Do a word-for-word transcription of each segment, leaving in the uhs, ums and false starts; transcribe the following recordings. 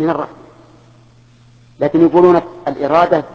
من الرحمة. لكن يقولون الإرادة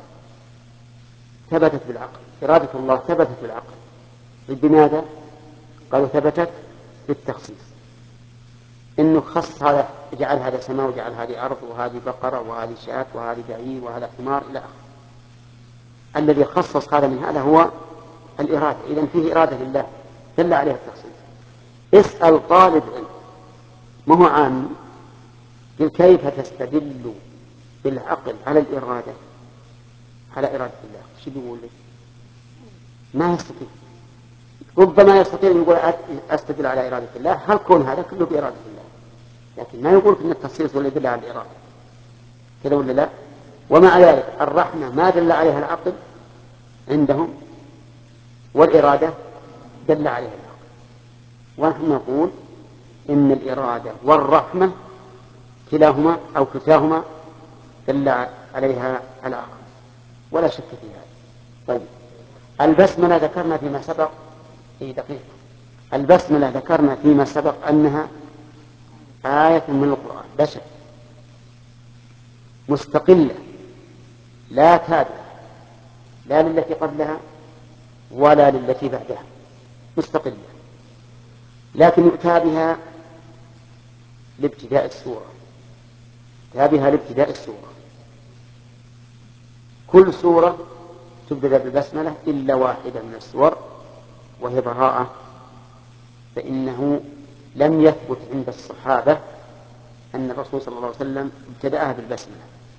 ثبتت بالعقل، إرادة الله ثبتت بالعقل. بماذا؟ قالوا ثبتت بالتخصيص، إنه خص هذا، جعل هذا سماء وجعل هذه أرض وهذه بقرة وهذه شاة وهذه بعير وهذا حمار إلى آخره. الذي خصص هذا من هذا هو الإرادة. إذن فيه إرادة لله دل عليها التخصيص. اسأل طالب علم ما هو عام كيف تستدل بالعقل على الإرادة على إرادة الله، شو بيقول لك؟ ما يستطيع. ربما يستطيع يقول أستدل على إرادة الله، هل كون هذا كله بإرادة الله، لكن ما يقول إن التخصيص ولا يدل على الإرادة كذا ولا لا. ومع ذلك الرحمة ما دل عليها العقل عندهم، والإرادة دل عليها العقل. ونحن نقول إن الإرادة والرحمة كلاهما أو كلتاهما دل عليها العقل ولا شك في هذا. طيب البسملة ذكرنا فيما سبق في دقيقة، البسملة ذكرنا فيما سبق أنها آية من القرآن لا شك، مستقلة لا تابعة لا للتي قبلها ولا للتي بعدها، مستقلة، لكن يؤتى بها لابتداء السورة، يؤتى بها لابتداء السورة. كل سورة تبدأ بالبسملة إلا واحدة من السور وهي براءة، فإنه لم يثبت عند الصحابة أن الرسول صلى الله عليه وسلم ابتدأها بالبسملة،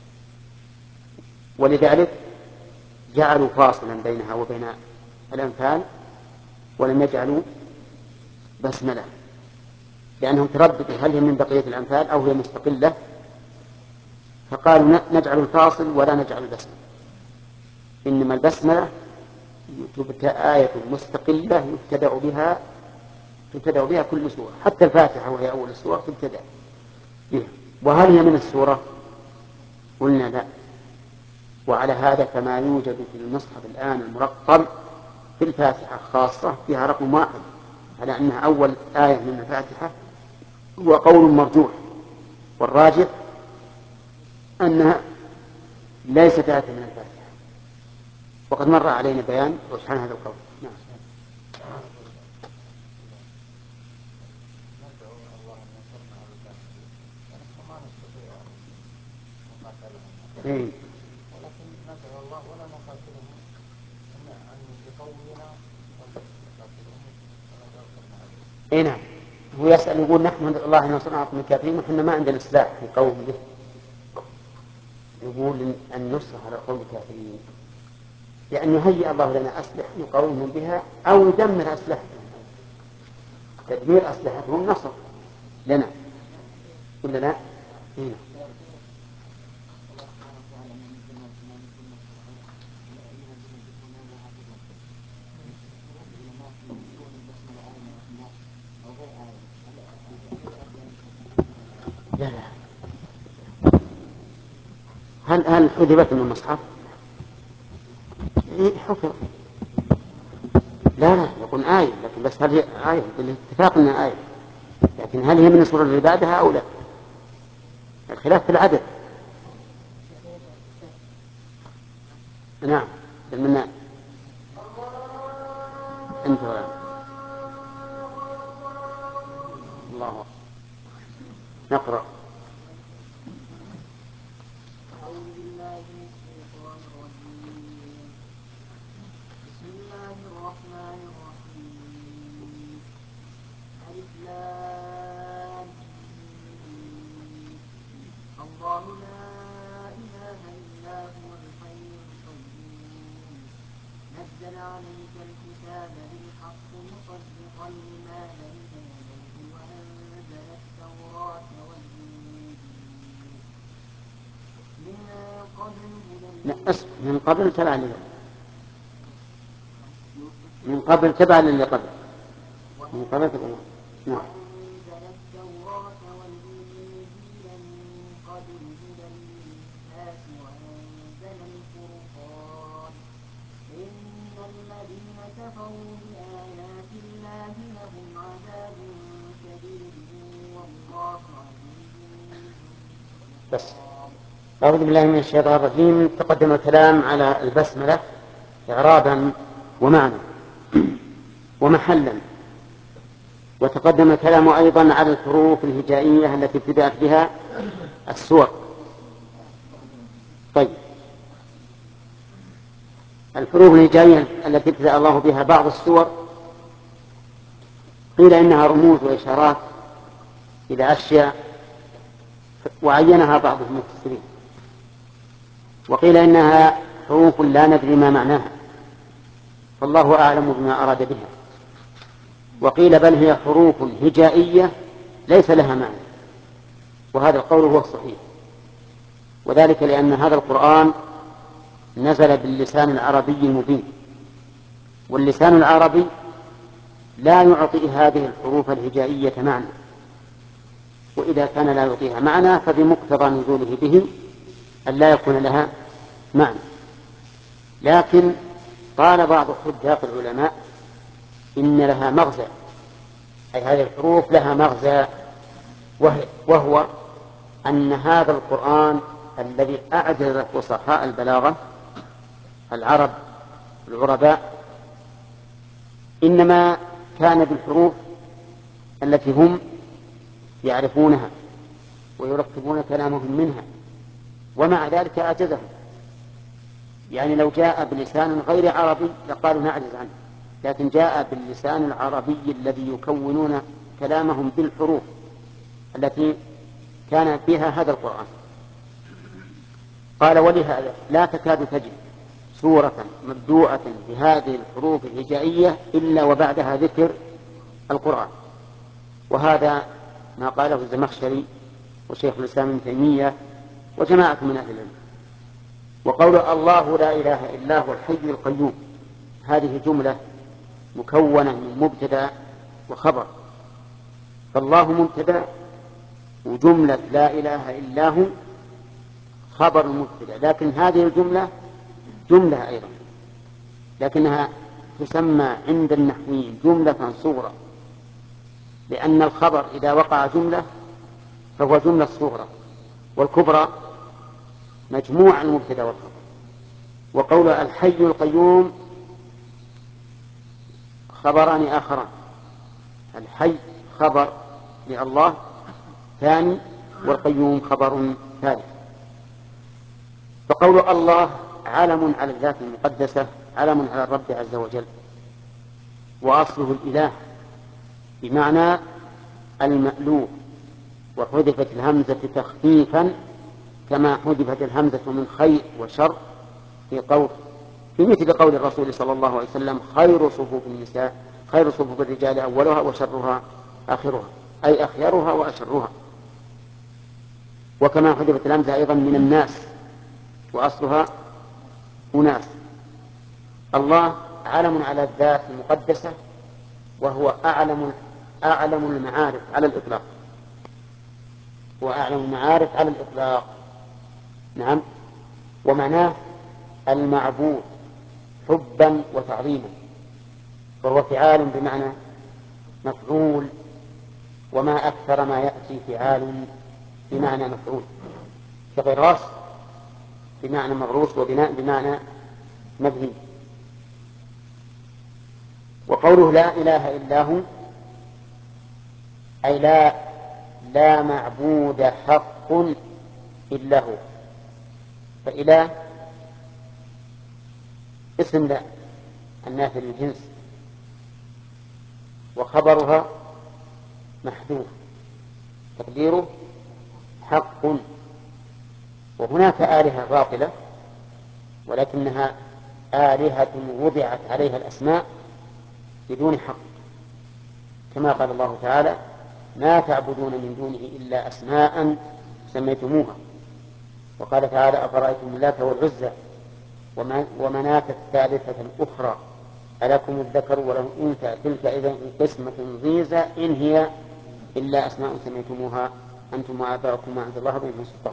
ولذلك جعلوا فاصلا بينها وبين الأنفال ولم يجعلوا بسملة، لأنهم ترددوا هل هي من بقية الأنفال أو هي مستقلة، فقالوا نجعل الفاصل ولا نجعل البسملة. إنما البسملة تبتدأ آية مستقلة يبتدأ بها تبتدأ بها كل سورة، حتى الفاتحة وهي أول السورة تبتدأ بها. وهل هي من السورة؟ قلنا لا. وعلى هذا فما يوجد في المصحف الآن المرقم في الفاتحة خاصة فيها رقم واحد على أنها أول آية من الفاتحة هو قول مرجوح، والراجح أنها ليست آية من الفاتحة، وقد مر علينا بيان رجحان هذا القول. نعم. إيه. إيه نعم. هو يسأل يقول نحن ندعو الله أن ينصرنا على القوم الكافرين ونحن ما عندنا سلاح نقوم به. يقول النصر على القوم الكافرين لأن يهيئ الله لنا أسلحة نقاومهم بها أو يدمر أسلحتهم، تدمير أسلحتهم نصر لنا ولا لا؟ هنا. لا لا. هل هل حذفت من المصحف؟ إيه حفظ. لا لا يكون آية، لكن بس هل هي آية بالاتفاق أنها آية، لكن هل هي من السورة اللي بعدها أو لا؟ الخلاف في العدد. نعم بالمنان. أنت ولا الله نقرأ. بسم الله الرحمن الرحيم. ألف لام الله لا إله إلا هو الحي القيوم نزل عليك الكتاب بالحق مصدقا لما بين يديه وأنزل التوراة والإنجيل من قبل لا أسف من قبل تبع لي من قبل تبع للي قبل من قبل تبع. نعم. وأنزل التوراة والإنجيل من قبل هدى للناس وأنزل الفرقان إن الذين كفروا بآيات الله لهم عذاب شديد والله عزيز ذو انتقام. بس. أعوذ بالله من الشيطان الرجيم. تقدم الكلام على البسملة إعرابا ومعنى ومحلا، وتقدم الكلام أيضا على الحروف الهجائية التي ابتدأت بها السور. طيب، الحروف الهجائية التي ابتدأ الله بها بعض السور قيل إنها رموز وإشارات إلى أشياء وعينها بعض المفسرين، وقيل إنها حروف لا ندري ما معناها فالله أعلم بما أراد بها، وقيل بل هي حروف هجائية ليس لها معنى، وهذا القول هو الصحيح، وذلك لأن هذا القرآن نزل باللسان العربي المبين، واللسان العربي لا يعطي هذه الحروف الهجائية معنى، وإذا كان لا يعطيها معنى فبمقتضى نزوله به أن لا يكون لها معنى. لكن قال بعض حداق العلماء إن لها مغزى، أي هذه الحروف لها مغزى، وهو أن هذا القرآن الذي أعجز فصحاء البلاغة العرب العرباء إنما كان بالحروف التي هم يعرفونها ويركبون كلامهم منها، ومع ذلك أعجزهم. يعني لو جاء بلسان غير عربي لقالوا نعجز عنه، لكن جاء باللسان العربي الذي يكونون كلامهم بالحروف التي كان فيها هذا القرآن. قال ولهذا لا تكاد تجد سورة مبدوءة بهذه الحروف الهجائية إلا وبعدها ذكر القرآن، وهذا ما قاله الزمخشري وشيخ الإسلام ابن تيمية وجماعة من أهل العلم. وقول الله لا إله إلا هو الحي القيوم هذه جملة مكونة من مبتدأ وخبر، فالله مبتدأ وجملة لا إله إلا هو خبر المبتدأ، لكن هذه الجملة جملة أيضا، لكنها تسمى عند النحويين جملة صغرى، لأن الخبر إذا وقع جملة فهو جملة صغرى، والكبرى مجموع المبتدأ والخبر. وقول الحي القيوم خبران آخران، الحي خبر لله ثاني، والقيوم خبر ثالث. فقول الله علم على الذات المقدسة، علم على الرب عز وجل، وأصله الإله بمعنى المألوه، وحذفت الهمزة تخفيفا كما حذفت الهمزة من خير وشر في قول في مثل قول الرسول صلى الله عليه وسلم خير صفوف النساء خير صفوف الرجال أولها وشرها آخرها، أي أخيرها وأشرها. وكما حذفت الهمزة أيضا من الناس وأصلها أناس. الله علم على الذات المقدسة، وهو أعلم أعلم المعارف على الإطلاق، هو أعلم المعارف على الإطلاق. نعم. ومعناه المعبود حبا وتعظيما، فهو فعال بمعنى مفعول، وما أكثر ما يأتي فعال بمعنى مفعول، كغراس بمعنى مغروس، وبناء بمعنى مبني. وقوله لا إله إلا هو أي لا لا معبود حق إلا هو، فإله اسم لا النافي للجنس، وخبرها محذوف تقديره حق. وهناك آلهة باطلة ولكنها آلهة وضعت عليها الأسماء بدون حق، كما قال الله تعالى ما تعبدون من دونه إلا أسماء سميتموها. وقال تعالى أفرأيتم اللات والعزى ومناة الثالثة الأخرى ألكم الذكر وله الأنثى تلك إذا قسمة ضيزى إن هي إلا أسماء سميتموها أنتم وآباؤكم ما عند الله به من سلطان.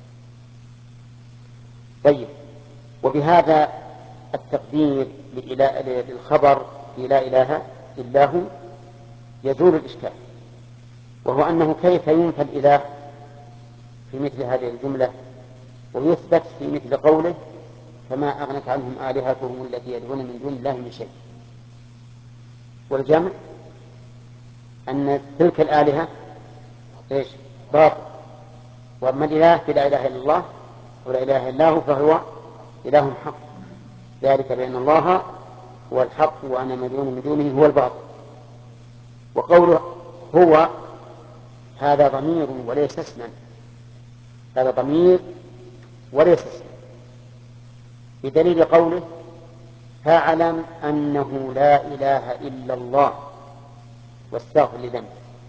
طيب، وبهذا التقدير للخبر في لا إله إلا هو يزول الإشكال، وهو أنه كيف ينفى الإله في في مثل هذه الجملة، ويثبت في مثل قوله فما أغنت عنهم آلهتهم التي يدعون من دون الله من شيء. والجمع أن تلك الآلهة إيش؟ باطل، وأما الإله فلا إله إلا الله ولا إله إلا هو فهو إله حق، ذلك بأن الله هو الحق وأنا مدعون من دونه هو الباطل. وقوله هو هذا ضمير وليس اسما، هذا ضمير وليس اسما، بدليل قوله فاعلم أنه لا إله إلا الله واستغفر لذنبك.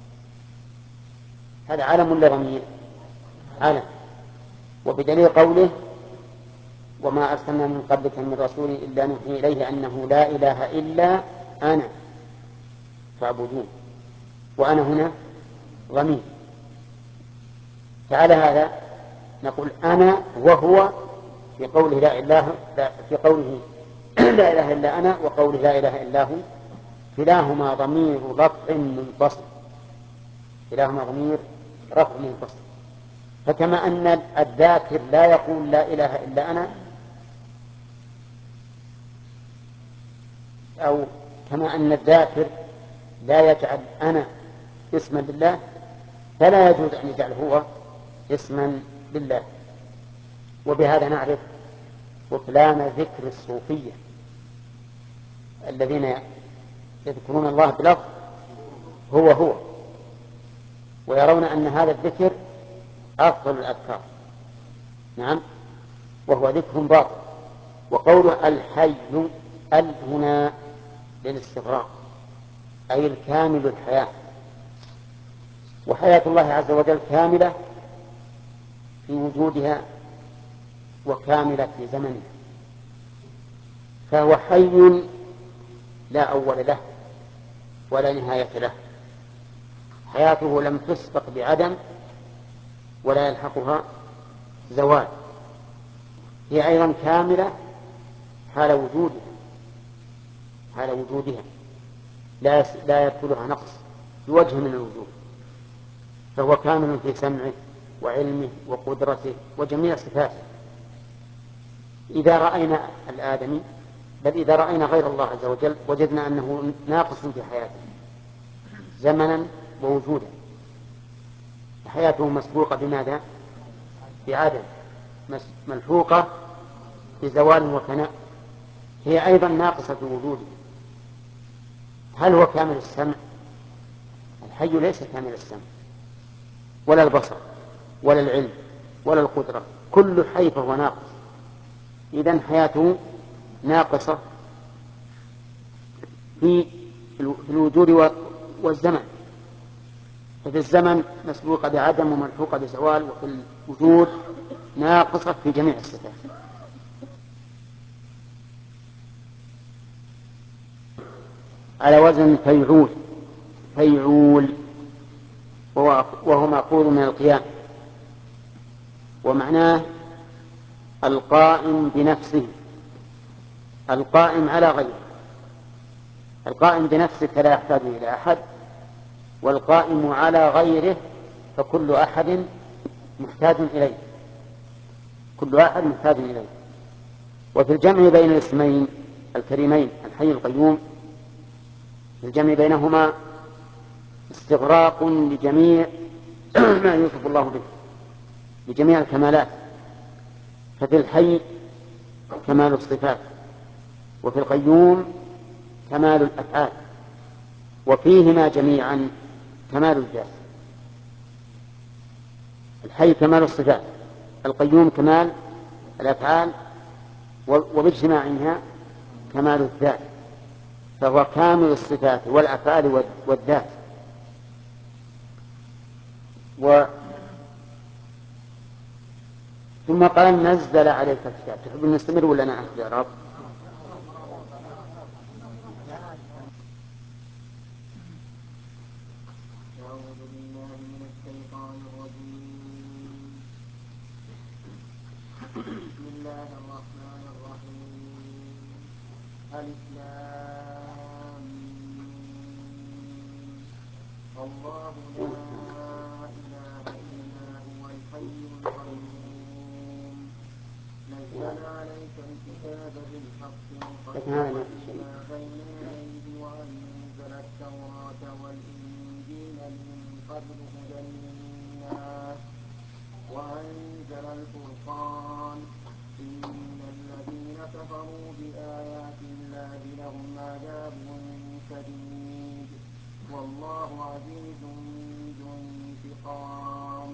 هذا علم ولا ضمير؟ علم. وبدليل قوله وما أرسلنا من قبلك من رسول إلا نوحي إليه أنه لا إله إلا أنا فاعبدون، وأنا هنا ضمير. فعلى هذا نقول أنا وهو في قوله لا إله في قوله لا إله إلا أنا وقوله لا إله إلا هو كلاهما ضمير رفع منفصل، كلاهما ضمير رفع منفصل. فكما أن الذاكر لا يقول لا إله إلا أنا، أو كما أن الذاكر لا يجعل أنا اسما لله، فلا يجوز أن يجعل هو اسما لله. وبهذا نعرف بطلان ذكر الصوفية الذين يذكرون الله بلفظ هو هو، ويرون أن هذا الذكر أفضل الأذكار. نعم، وهو ذكر باطل. وقوله الحي ال هنا للاستغراق، أي الكامل الحياة، وحياة الله عز وجل كاملة في وجودها وكاملة في زمنها، فهو حي لا أول له ولا نهاية له، حياته لم تسبق بعدم ولا يلحقها زوال، هي أيضا كاملة حال وجودها حال وجودها لا لا يدخلها نقص بوجه من الوجوه، فهو كامل في سمعه وعلمه وقدرته وجميع صفاته. إذا رأينا الآدمي بل إذا رأينا غير الله عز وجل وجدنا أنه ناقص في حياته زمنا ووجودا، حياته مسبوقة بماذا؟ بعدم، ملحوقة بزوال وفناء، هي أيضا ناقصة في وجوده. هل هو كامل السمع؟ الحي ليس كامل السمع ولا البصر ولا العلم ولا القدرة، كل حي فهو ناقص. إذن حياته ناقصة في الوجود والزمن، ففي الزمن مسبوقة بعدم وملحوقة بزوال، وفي الوجود ناقصة في جميع الصفات. على وزن فيعول، فيعول وهو مأخوذ من القيام، ومعناه القائم بنفسه، القائم على غيره. القائم بنفسه فلا يحتاج إلى أحد، والقائم على غيره فكل أحد محتاج إليه، كل أحد محتاج إليه. وفي الجمع بين الاسمين الكريمين الحي القيوم، في الجمع بينهما استغراق لجميع ما يوصف الله به، لجميع الكمالات. ففي الحي كمال الصفات، وفي القيوم كمال الأفعال، وفيهما جميعا كمال الذات. الحي كمال الصفات، القيوم كمال الأفعال، وباجتماعها كمال الذات، فهو كامل الصفات والأفعال والذات. و ثم قال نزل عليك الكتاب. تحب نستمر ولا نأخذ يا رب؟ أعوذ بالله من الشيطان الرجيم. بسم الله الرحمن الرحيم. ألف لام ميم. الله لا إله إلا هو الحي الحي القيوم نزل عليك الكتاب بالحق مصدقا لما بين يديه وأنزل التوراة والإنجيل من قبل هدى للناس وأنزل الفرقان إن الذين كفروا بآيات الله لهم عذاب شديد والله عزيز ذو انتقام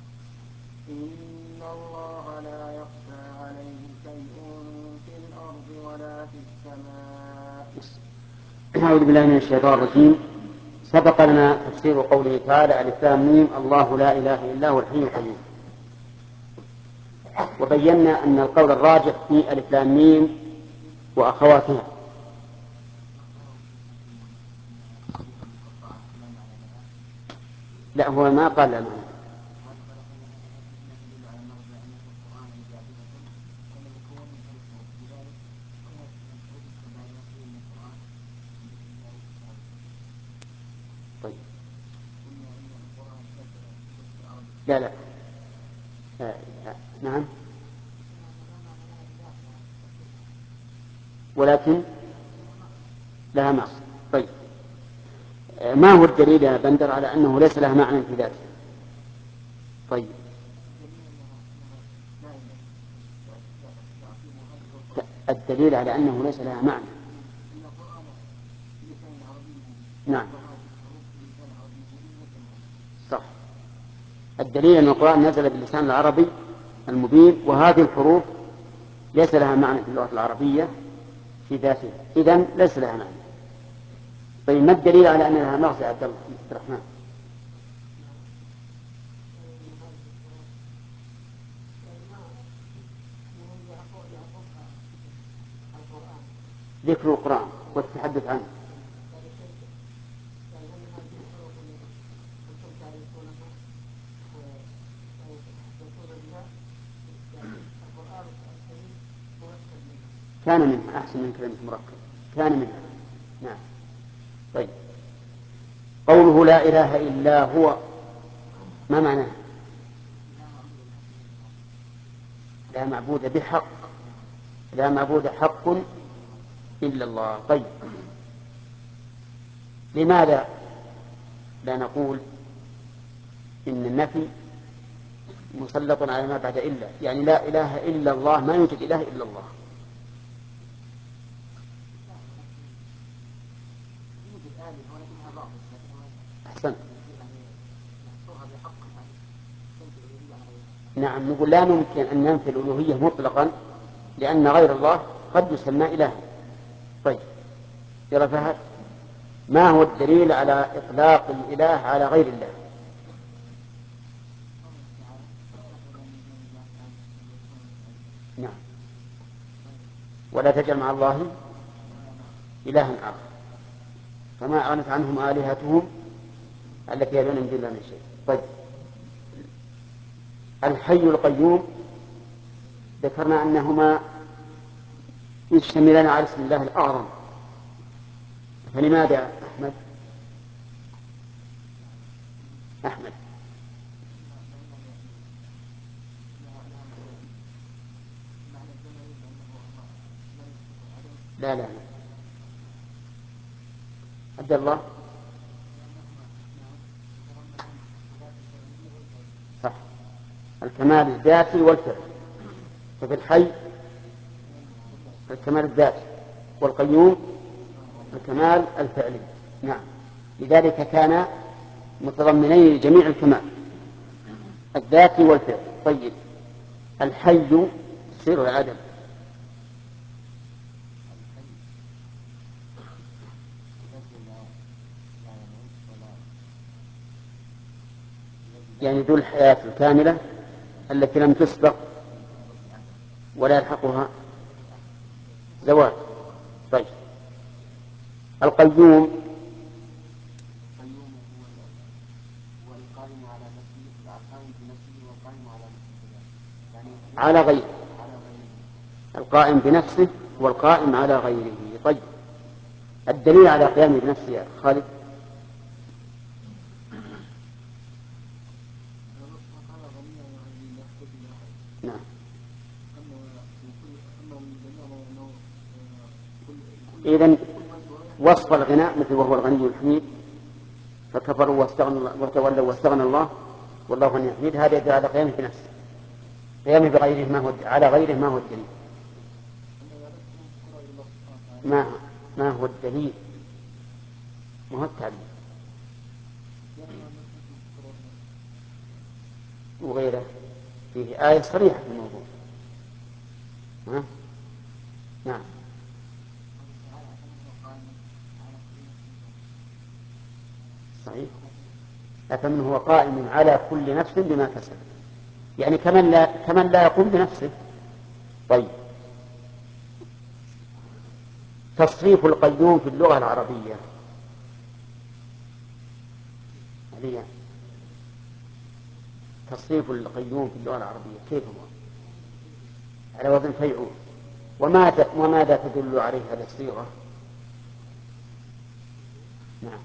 إن الله لا يخفى عليه شيء في الأرض ولا في السماء. أعوذ بالله من الشيطان الرجيم. سبق لنا تفسير قوله تعالى ألف لام ميم الله لا إله إلا هو الحي القيوم، وبينا أن القول الراجح في ألف لام ميم وأخواتها. لا هو ما قال لا معنى. طيب. لا لا آه. نعم ولكن لها معنى. طيب ما هو الدليل يا بندر على أنه ليس لها معنى في ذاته؟ طيب الدليل على أنه ليس لها معنى. نعم صح. الدليل أن القرآن نزل باللسان العربي المبين، وهذه الحروف ليس لها معنى في اللغة العربية في ذاتها، إذن ليس لها معنى. طيب ما الدليل على أن لها مغزى عبد الله عبد الرحمن؟ ذكر القرآن والتحدث عنه. كان منها أحسن من كلمة مركب، كان منها. نعم. طيب قوله لا إله إلا هو ما معناه؟ لا معبود بحق، لا معبود حق إلا الله. طيب لماذا لا نقول إن النفي مسلط على ما بعد إلا؟ يعني لا إله إلا الله، ما يوجد إله إلا الله. أحسن. نعم نقول لا ممكن أن ننفي الألوهية مطلقا، لأن غير الله قد يسمى إلها. طيب يا فهد ما هو الدليل على إطلاق الإله على غير الله؟ نعم ولا تجعل مع الله إلها آخر، فما أغنت عنهم آلهتهم التي يدعون من دون الله من شيء. طيب الحي القيوم ذكرنا أنهما يشتملان على اسم الله الأعظم، فلماذا أحمد؟ أحمد لا لا عبد الله صح، الكمال الذاتي والفعل. ففي الحي الكمال الذاتي، والقيوم الكمال الفعلي. نعم لذلك كان متضمنين جميع الكمال الذاتي والفعل. طيب الحي سر العدم، يعني ذو الحياة الكاملة التي لم تسبق ولا يلحقها زوال. طيب القيوم على غيره، القائم بنفسه والقائم على غيره. طيب الدليل على قيامه بنفسه يا خالد؟ إذن وصف الغناء مثل وهو الغني الحميد، فكفروا واستغنوا وتولوا واستغنى الله والله غني حميد، هذا يدل على قيامه بنفسه، قيامه بغيره ما هو على غيره ما هو الدليل. ما ما هو الدليل؟ ما هو التعليل وغيره، فيه آية صريحة في الموضوع. ها؟ نعم. صحيح. أفمن هو قائم على كل نفس بما كسب، يعني كمن لا كمن لا يقوم بنفسه. طيب، تصريف القيوم في اللغة العربية عليا. تصريف القيوم في اللغة العربية كيف هو؟ على وزن فيعول. وماذا تدل عليه هذه الصيغة؟ نعم.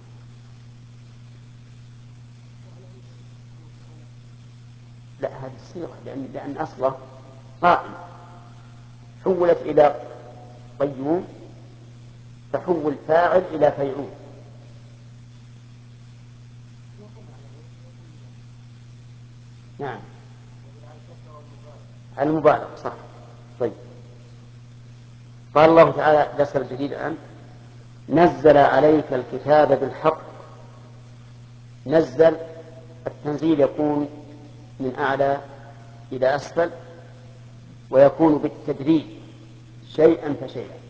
لا، هذه الصيغة لأن, لأن أصله قائم حولت إلى قيوم تحول فاعل إلى فيعول. نعم، المبالغة صح. طيب، قال الله تعالى درس الجديد الآن: نزل عليك الكتاب بالحق. نزل، التنزيل يكون من أعلى إلى أسفل، ويكون بالتدريج شيئا فشيئا،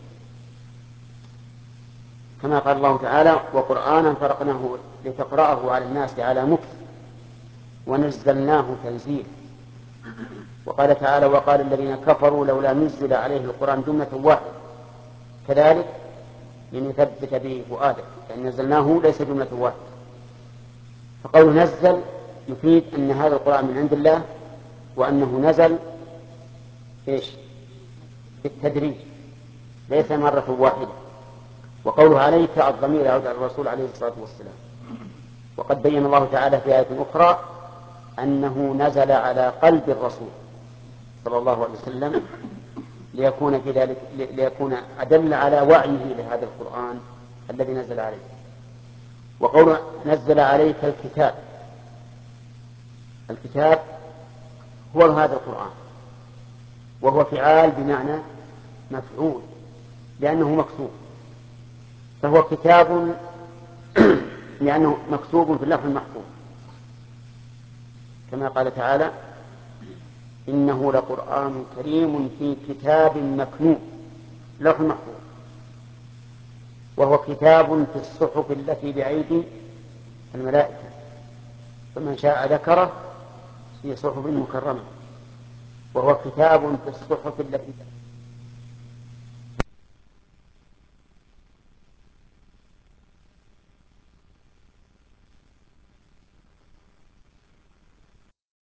كما قال الله تعالى: وقرآنا فرقناه لتقرأه على الناس على مكث ونزلناه تنزيلا. وقال تعالى: وقال الذين كفروا لولا نزل عليه القرآن جملة واحدة، كذلك لنثبت به فؤادك، يعني نزلناه ليس جملة واحدة. فقول نزل يفيد أن هذا القرآن من عند الله، وأنه نزل إيش؟ بالتدريج ليس مرة واحدة. وقوله عليك الضمير يعود على الرسول عليه الصلاة والسلام. وقد بين الله تعالى في آية أخرى أنه نزل على قلب الرسول صلى الله عليه وسلم ليكون في ذلك ليكون أدل على وعيه لهذا القرآن الذي نزل عليه. وقوله نزل عليك الكتاب، الكتاب هو هذا القرآن، وهو فعال بمعنى مفعول لأنه مكتوب، فهو كتاب لأنه مكتوب في اللوح المحفوظ، كما قال تعالى: إنه لقرآن كريم في كتاب مكنون، لوح محفوظ. وهو كتاب في الصحف التي بأيدي الملائكة، فمن شاء ذكره في صحف مكرمة. وهو كتاب في الصحف التي